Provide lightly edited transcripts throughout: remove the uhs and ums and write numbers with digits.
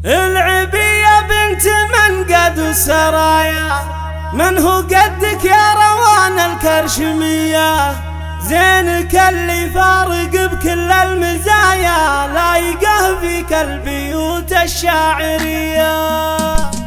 العبي يا بنت من قد السرايا، من هو قدك يا روان الكرشمية؟ زينك اللي فارق بكل المزايا، لايقه فيك البيوت الشاعرية.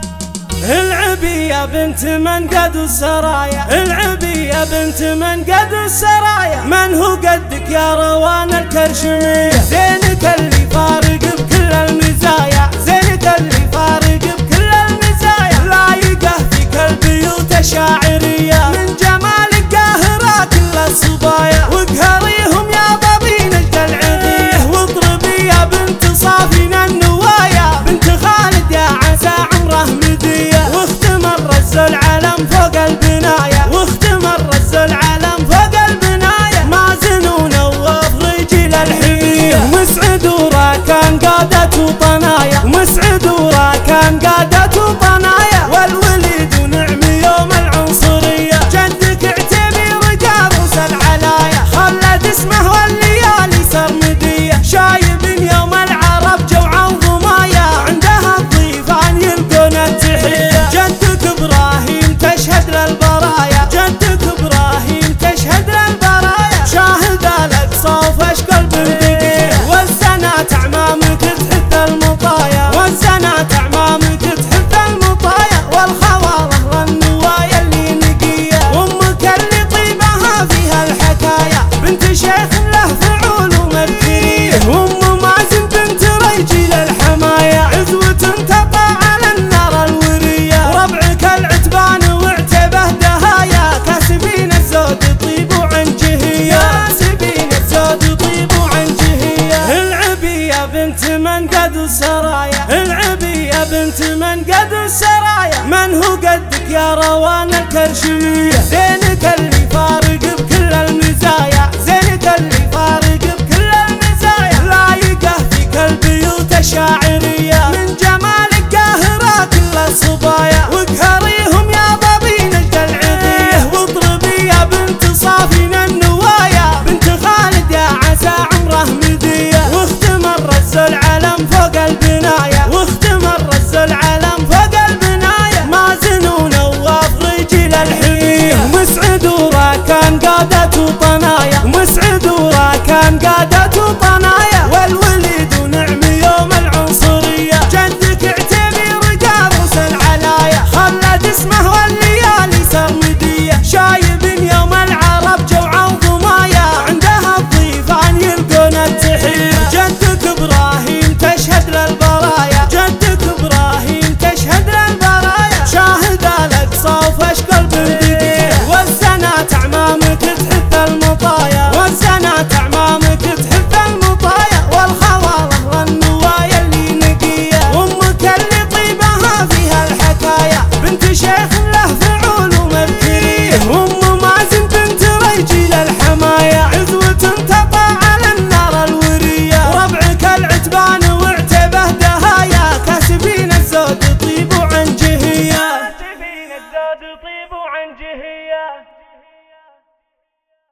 العبي يا بنت من قد السرايا، العبي يا بنت من قد السرايا، من هو قدك يا روان الكرشمية؟ زينك اللي فارق بكل المزايا، زينك اللي فارق بكل المزايا، لايقه فيك البيوت الشاعرية. من جمالك قاهرة كل الصبايا، واقهريهم يا ضبين العبيه، واضربي يا بنت صافين النوايا، بنت خالد يا عسى عمره مدية، واختم الرز العلم فوق البناية، واختم الرز العلم فوق البناية، مازن ونواف رجل الحمية، ومسعد وراكان قادة وطنايا، ومسعد وراكان قادة وطنايا، والوليد ونعم يوم العنصرية، جدك اعتبي رقابوس العلايا، خلد اسمه والليالي سرمدية، شايب يوم العرب جوعا وضمايا، عندها الضيفان يلقون التحية، جدك ابراهيم تشهد للبرايا، جدك ابراهيم تشهد للبرايا، شاهد الاقصى وفشكل بندقية، والزنات اعمامك تحث المطايا، والزنات اعمامك تحث المطايا، والخواله النوايا اللي نقية، وامك اللي طيبها فيها الحكايا، بنت شيخ له فعول ومركرية، وام مازن بنت رجل الحمايا، عزوة تطع على النار الورية، وربعك العتبان واعتبه دهايا، كاسبين الزود يطيبوا عن جهية، كاسبين الزود يطيبوا عن جهية. العبي يا بنت من قد السرايا، العبي يا بنت من قد السرايا، من هو قدك يا روان الكرشمية؟ زينك اللي فارق بكل المزايا، زينك اللي فارق بكل المزايا، لايقه فيك البيوت الشاعرية. من جمالك قاهرة كل الصبايا، واقهريهم يا ضبين العبيه، واضربي يا بنت صافين النوايا، بنت خالد يا عسى عمره مدية، واختم الرز العلم فوق البناية، واختم الرز العلم فوق البناية، مازن ونواف رجل الحمية، ومسعد وراكان قادة وطنايا، ومسعد وراكان قادة